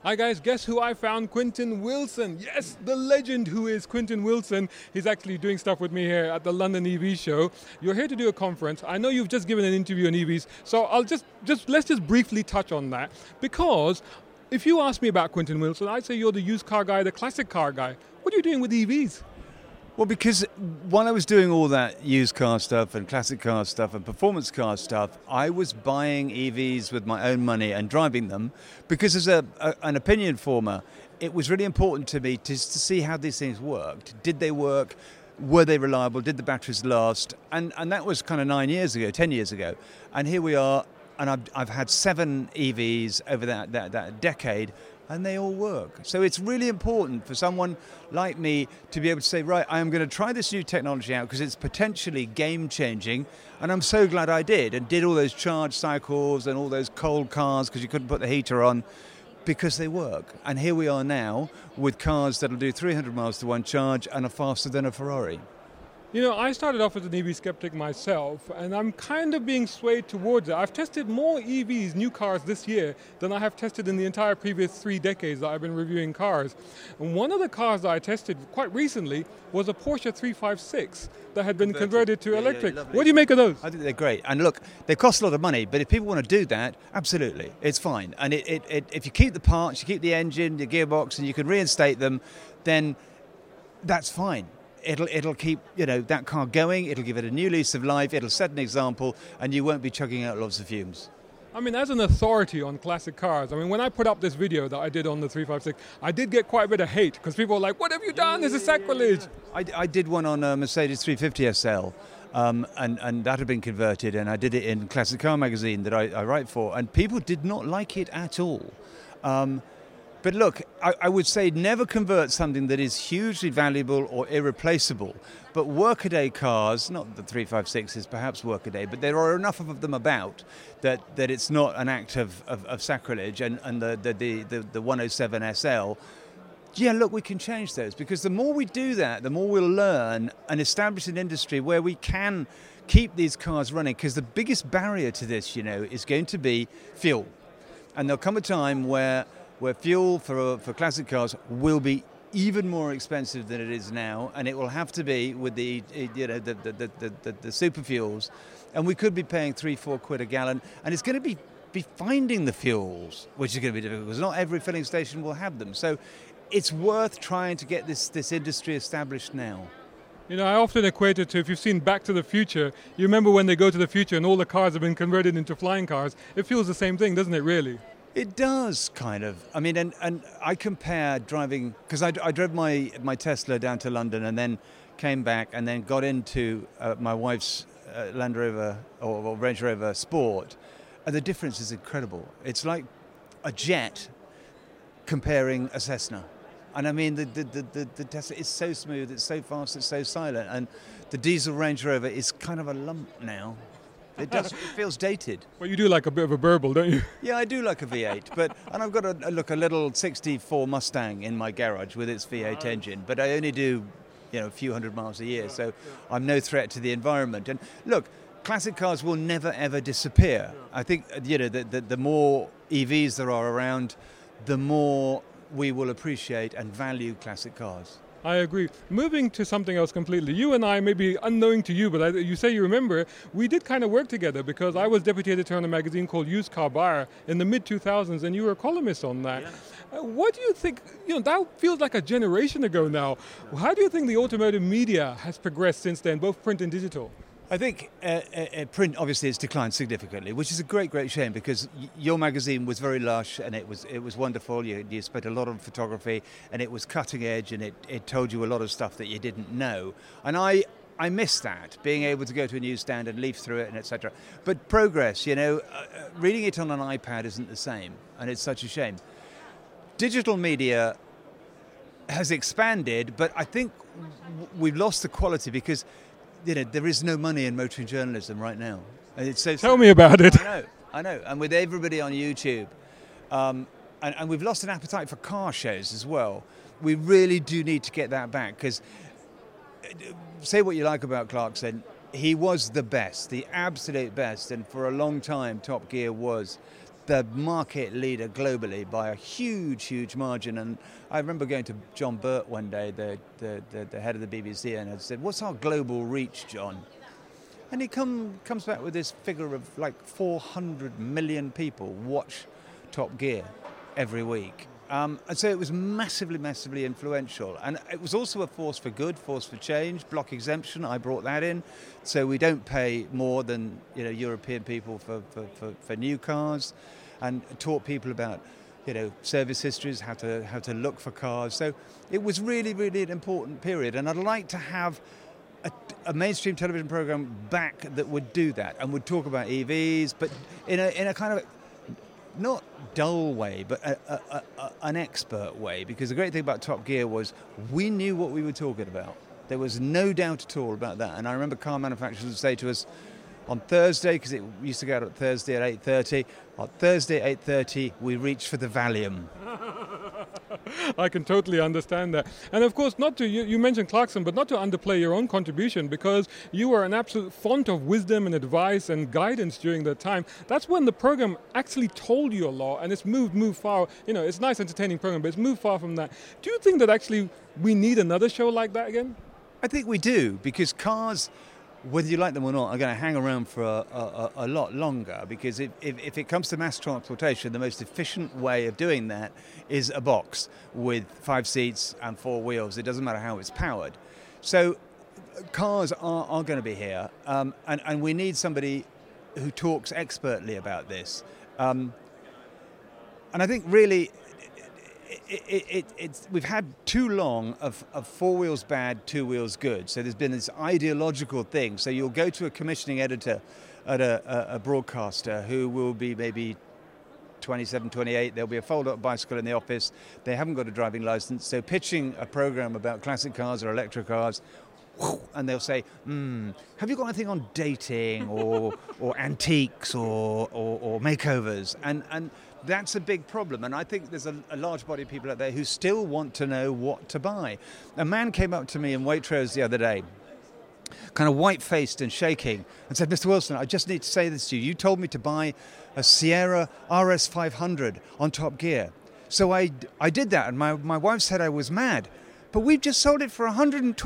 Hi guys, guess who I found? Quentin Wilson. Yes, the legend who is Quentin Wilson. He's actually doing stuff with me here at the London EV show. You're here to do a conference. I know you've just given an interview on EVs, so I'll let's just briefly touch on that. Because if you ask me about Quentin Wilson, I'd say you're the used car guy, the classic car guy. What are you doing with EVs? Well, because while I was doing all that used car stuff and classic car stuff and performance car stuff, I was buying EVs with my own money and driving them because as an opinion former, it was really important to me to see how these things worked. Did they work? Were they reliable? Did the batteries last? And that was kind of 9 years ago, 10 years ago. And here we are, and I've had 7 EVs over that decade, and they all work. So it's really important for someone like me to be able to say, right, I am going to try this new technology out because it's potentially game-changing, and I'm so glad I did, and did all those charge cycles and all those cold cars because you couldn't put the heater on, because they work. And here we are now with cars that'll do 300 miles to one charge and are faster than a Ferrari. You know, I started off as an EV skeptic myself, and I'm kind of being swayed towards it. I've tested more EVs, new cars, this year than I have tested in the entire previous 3 decades that I've been reviewing cars. And one of the cars that I tested quite recently was a Porsche 356 that had been converted to electric. What do you make of those? I think they're great. And look, they cost a lot of money, but if people want to do that, absolutely, it's fine. And if you keep the parts, you keep the engine, the gearbox, and you can reinstate them, then that's fine. It'll keep that car going. It'll give it a new lease of life. It'll set an example, and you won't be chugging out lots of fumes. I mean, as an authority on classic cars, I mean, when I put up this video that I did on the 356, I did get quite a bit of hate because people were like, "What have you done? This is sacrilege." I did one on a Mercedes 350 SL, and that had been converted, and I did it in Classic Car magazine that I write for, and people did not like it at all. But look, I would say never convert something that is hugely valuable or irreplaceable. But workaday cars, not the 356s, perhaps workaday, but there are enough of them about that it's not an act of sacrilege. And the 107 SL, yeah, look, we can change those. Because the more we do that, the more we'll learn and establish an industry where we can keep these cars running. Because the biggest barrier to this, is going to be fuel. And there'll come a time where fuel for classic cars will be even more expensive than it is now, and it will have to be with the super fuels, and we could be paying 3-4 quid a gallon, and it's going to be finding the fuels, which is going to be difficult because not every filling station will have them. So it's worth trying to get this industry established now. You know, I often equate it to, if you've seen Back to the Future, you remember when they go to the future and all the cars have been converted into flying cars. It feels the same thing, doesn't it, really? It does, kind of. I mean, and I compare driving, because I drove my Tesla down to London and then came back and then got into my wife's Land Rover or Range Rover Sport, and the difference is incredible. It's like a jet comparing a Cessna. And I mean, the Tesla is so smooth, it's so fast, it's so silent, and the diesel Range Rover is kind of a lump now. It feels dated. Well, you do like a bit of a burble, don't you? Yeah, I do like a V8, and I've got a little 64 Mustang in my garage with its V8 engine, but I only do, a few hundred miles a year, so I'm no threat to the environment. And look, classic cars will never ever disappear. I think the more EVs there are around, the more we will appreciate and value classic cars. I agree. Moving to something else completely. You and I, maybe unknowing to you, but you say you remember, we did kind of work together because I was deputy editor on a magazine called Used Car Buyer in the mid-2000s, and you were a columnist on that. Yeah. What do you think, that feels like a generation ago now. How do you think the automotive media has progressed since then, both print and digital? I think print obviously has declined significantly, which is a great shame because your magazine was very lush and it was wonderful. You spent a lot on photography and it was cutting edge and it told you a lot of stuff that you didn't know. And I miss that, being able to go to a newsstand and leaf through it and etc. But progress, reading it on an iPad isn't the same, and it's such a shame. Digital media has expanded, but I think we've lost the quality because there is no money in motoring journalism right now. And it's Tell me about it. I know. And with everybody on YouTube, and we've lost an appetite for car shows as well. We really do need to get that back because, say what you like about Clarkson, he was the best, the absolute best. And for a long time, Top Gear was the market leader globally by a huge, huge margin. And I remember going to John Burt one day, the head of the BBC, and I said, "What's our global reach, John?" And he comes back with this figure of like 400 million people watch Top Gear every week. And so it was massively, massively influential. And it was also a force for good, force for change, block exemption, I brought that in. So we don't pay more than European people for new cars, and taught people about service histories, how to look for cars. So it was really, really an important period. And I'd like to have a mainstream television program back that would do that and would talk about EVs, but in a kind of not dull way, but an expert way. Because the great thing about Top Gear was we knew what we were talking about. There was no doubt at all about that. And I remember car manufacturers would say to us on Thursday, because it used to go out at Thursday at 8:30, on Thursday at 8:30 we reached for the Valium. I can totally understand that. And of course, you mentioned Clarkson, but not to underplay your own contribution, because you were an absolute font of wisdom and advice and guidance during that time. That's when the program actually told you a lot, and it's moved far. It's a nice, entertaining program, but it's moved far from that. Do you think that actually we need another show like that again? I think we do, because cars, whether you like them or not, are going to hang around for a lot longer, because if it comes to mass transportation, the most efficient way of doing that is a box with 5 seats and 4 wheels. It doesn't matter how it's powered. So cars are going to be here, and we need somebody who talks expertly about this. And I think really we've had too long of 4 wheels bad, 2 wheels good. So there's been this ideological thing. So you'll go to a commissioning editor at a broadcaster who will be maybe 27, 28. There'll be a fold-up bicycle in the office. They haven't got a driving license. So pitching a program about classic cars or electric cars, and they'll say, have you got anything on dating or antiques or makeovers? And that's a big problem. And I think there's a large body of people out there who still want to know what to buy. A man came up to me in Waitrose the other day, kind of white-faced and shaking, and said, "Mr. Wilson, I just need to say this to you. You told me to buy a Sierra RS 500 on Top Gear." So I did that, and my wife said I was mad. But we've just sold it for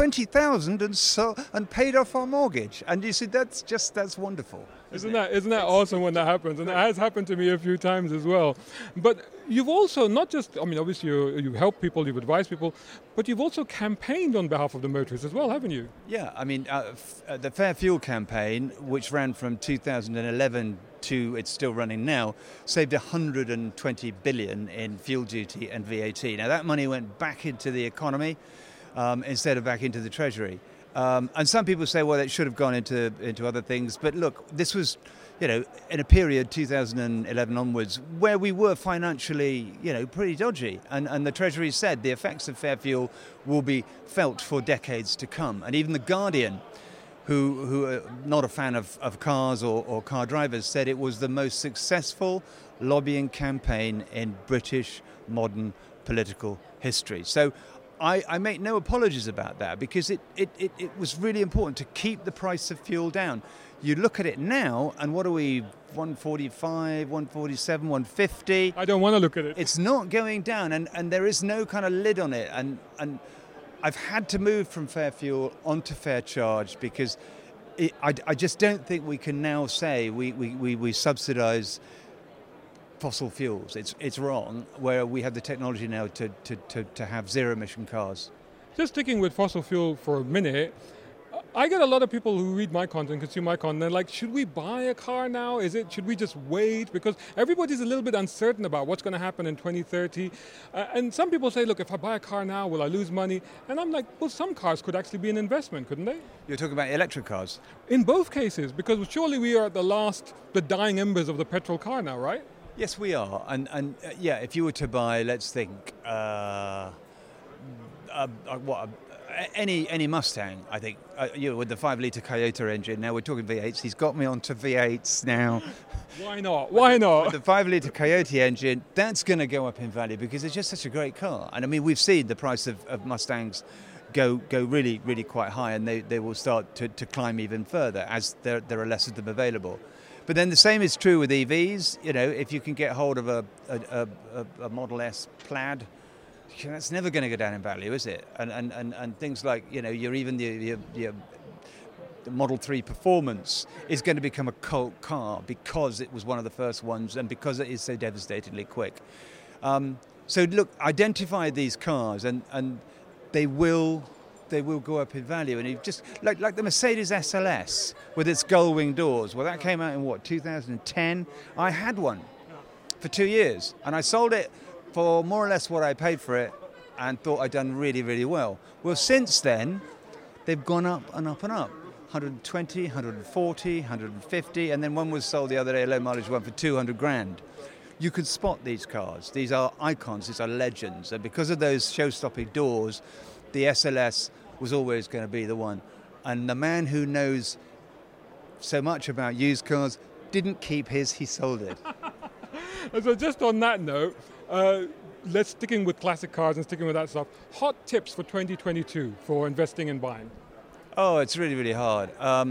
$120,000 and paid off our mortgage. And you see, that's wonderful. Isn't that awesome when that happens? And it has happened to me a few times as well. But you've also not just, obviously you help people, you've advised people, but you've also campaigned on behalf of the motorists as well, haven't you? Yeah, the Fair Fuel campaign, which ran from 2011 to it's still running now, saved 120 billion in fuel duty and VAT. Now that money went back into the economy instead of back into the treasury. And some people say, well, it should have gone into other things. But look, this was, in a period 2011 onwards where we were financially, pretty dodgy. And the Treasury said the effects of Fair Fuel will be felt for decades to come. And even The Guardian, who are not a fan of cars or car drivers, said it was the most successful lobbying campaign in British modern political history. So I make no apologies about that, because it was really important to keep the price of fuel down. You look at it now, and what are we, 145, 147, 150? I don't want to look at it. It's not going down, and there is no kind of lid on it. And I've had to move from Fair Fuel onto Fair Charge, because I just don't think we can now say we subsidise fossil fuels. It's wrong, where we have the technology now to have zero emission cars. Just sticking with fossil fuel for a minute, I get a lot of people who read my content, consume my content, like, should we buy a car now? Should we just wait? Because everybody's a little bit uncertain about what's going to happen in 2030. And some people say, look, if I buy a car now, will I lose money? And I'm like, well, some cars could actually be an investment, couldn't they? You're talking about electric cars? In both cases, because surely we are at the dying embers of the petrol car now, right? Yes, we are. And if you were to buy, let's think, any Mustang, I think, with the 5-litre Toyota engine. Now we're talking V8s. He's got me onto V8s now. Why not? Why not? With the 5-litre Coyote engine, that's going to go up in value, because it's just such a great car. And we've seen the price of Mustangs go really, really quite high, and they will start to climb even further as there are less of them available. But then the same is true with EVs. You know, if you can get hold of a Model S Plaid, that's never going to go down in value, is it? And things like, you know, your Model 3 Performance is going to become a cult car because it was one of the first ones and because it is so devastatingly quick. So look, identify these cars and they will go up in value. And you just like the Mercedes SLS with its gull-wing doors. Well, that came out in 2010. I had one for 2 years, and I sold it for more or less what I paid for it, and thought I'd done really, really well. Well, since then, they've gone up and up and up. 120, 140, 150, and then one was sold the other day, a low mileage one, for 200 grand. You can spot these cars. These are icons, these are legends, and because of those show-stopping doors, the SLS was always going to be the one. And the man who knows so much about used cars didn't keep his, he sold it. So just on that note, let's sticking with classic cars and sticking with that stuff. Hot tips for 2022 for investing and buying. Oh, it's really, really hard.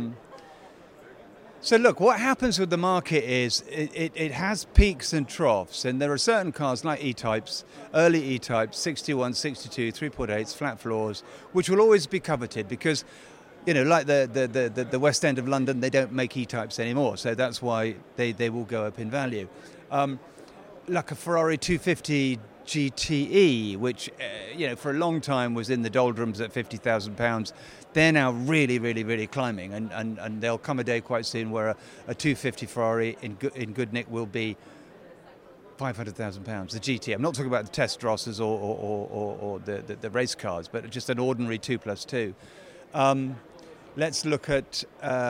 So look, what happens with the market is it has peaks and troughs, and there are certain cars like E-Types, early E-Types, 61, 62, 3.8s, flat floors, which will always be coveted because, you know, like the West End of London, they don't make E-Types anymore, so that's why they will go up in value. Like a Ferrari 250 GTE, which, you know, for a long time was in the doldrums at £50,000. They're now really, really, really climbing, and there'll come a day quite soon where a 250 Ferrari in good nick will be £500,000. The GT. I'm not talking about the Testosses or the race cars, but just an ordinary 2+2. Let's look at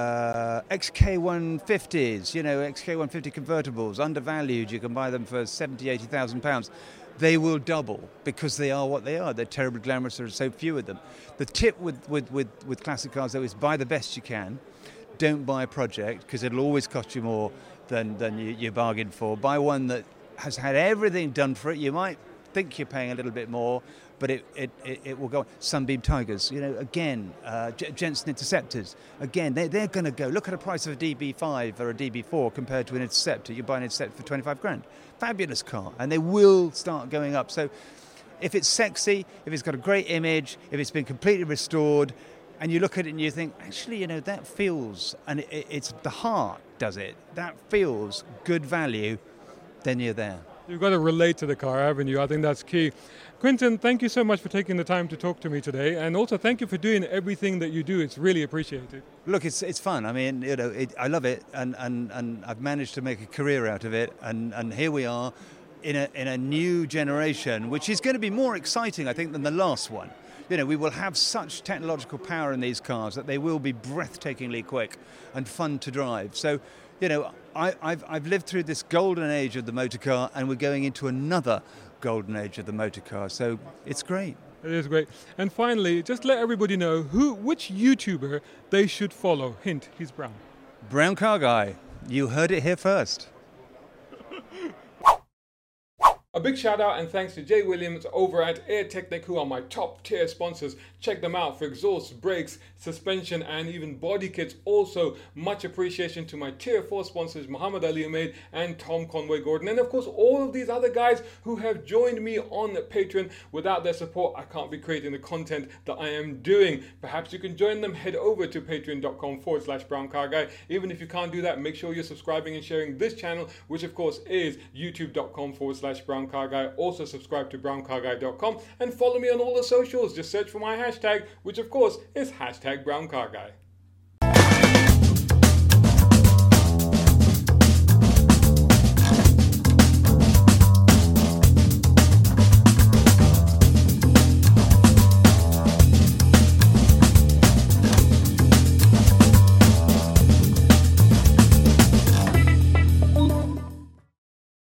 XK150s. You know, XK150 convertibles, undervalued. You can buy them for £70,000, £80,000. They will double because they are what they are. They're terribly glamorous. There are so few of them. The tip with classic cars, though, is buy the best you can. Don't buy a project because it'll always cost you more than you bargained for. Buy one that has had everything done for it. You might think you're paying a little bit more, but it will go. Sunbeam Tigers, you know, again, Jensen Interceptors, again, they're going to go. Look at the price of a DB5 or a DB4 compared to an Interceptor. You buy an Interceptor for 25 grand. Fabulous car, and they will start going up. So if it's sexy, if it's got a great image, if it's been completely restored, and you look at it and you think, actually, you know, that feels, and it's the heart does it, that feels good value, then you're there. You've got to relate to the car, haven't you? I think that's key. Quintin, thank you so much for taking the time to talk to me today, and also thank you for doing everything that you do. It's really appreciated. Look, it's fun. I mean, you know, I love it, and I've managed to make a career out of it, and here we are in a new generation, which is going to be more exciting, I think, than the last one. You know, we will have such technological power in these cars that they will be breathtakingly quick and fun to drive. So, you know, I've lived through this golden age of the motor car, and we're going into another golden age of the motor car. So it's great. It is great. And finally, just let everybody know which YouTuber they should follow. Hint, he's brown. Brown Car Guy. You heard it here first. A big shout out and thanks to Jay Williams over at Air Technic, who are my top tier sponsors. Check them out for exhaust, brakes, suspension, and even body kits. Also, much appreciation to my tier 4 sponsors, Muhammad Ali Ahmed and Tom Conway Gordon. And of course, all of these other guys who have joined me on Patreon. Without their support, I can't be creating the content that I am doing. Perhaps you can join them. Head over to patreon.com/Brown Car Guy. Even if you can't do that, make sure you're subscribing and sharing this channel, which of course is youtube.com/Brown Car Guy. Also subscribe to browncarguy.com and follow me on all the socials. Just search for my hashtag, which of course is #BrownCarGuy.